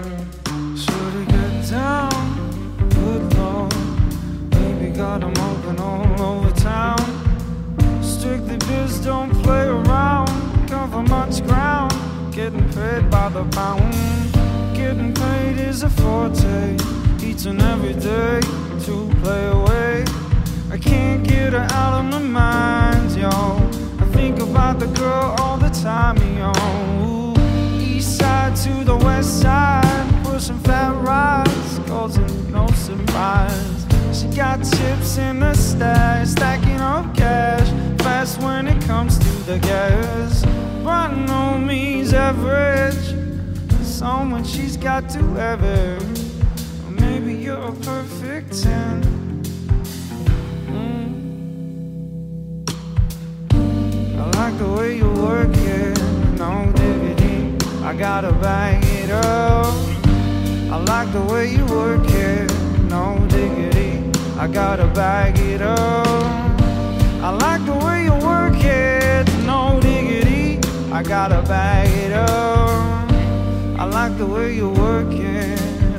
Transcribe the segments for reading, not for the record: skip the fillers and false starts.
Should've get down, good Lord. Baby got 'em open all over town. Strictly biz, don't play around. Cover much ground, getting paid by the pound. Getting paid is a forte, each and every day to play away. I can't get her out of my mind, yo. I think about the girl all the time, yo. Ooh, east side to the west side, pushing fat rides, causing no surprise. She got chips in the stash, stacking up cash, fast when it comes to the gas. By no means average, someone she's got to have it. Or maybe you're a perfect 10. I like the way you work it, no diggity, I gotta bang it up. I like the way you work it, no diggity, I gotta bag it up. I like the way you work it, no diggity, I gotta bag it up. I like the way you work it,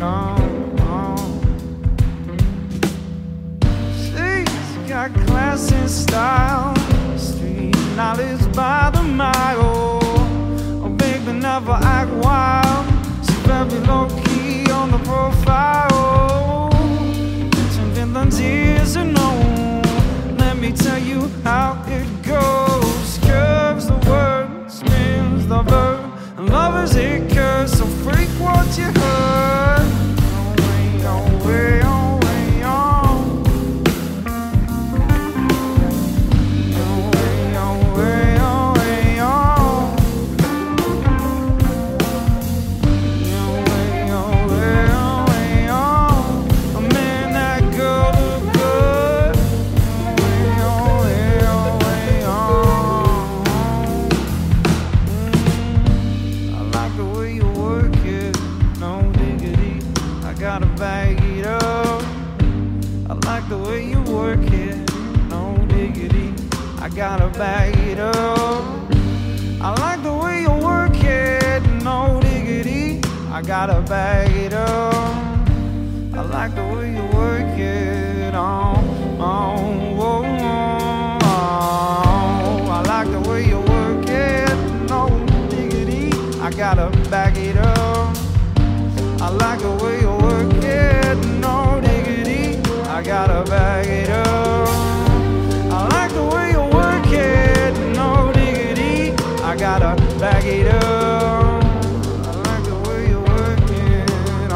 She's got class and style, street knowledge by the mile. Oh baby, never act wild, she's very low-key on the profile. Some villains ears are known, let me tell you how it goes. Curves the word, spins the verb, and love is a curse, so freak what you heard. Oh way, oh way, oh way, oh. Oh way, oh way, oh way, oh. Oh way, oh way, oh way, oh. Oh man, that girl look good. Oh way, oh way, oh way, oh. I like the way you work it, no diggity, I gotta bag it up. I like the way you work it, no diggity, I gotta bag it up. I like the way you work it, no diggity, I gotta bag it up. I like the way you work it, I like the way you work it, no diggity, I gotta bag it up. I like the way you work it, no diggity, I gotta bag it up. I like the way you work it, no diggity, I gotta bag it up. I like the way you work it,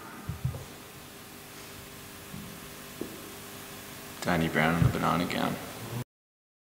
Danny Brown and the Banana Gown.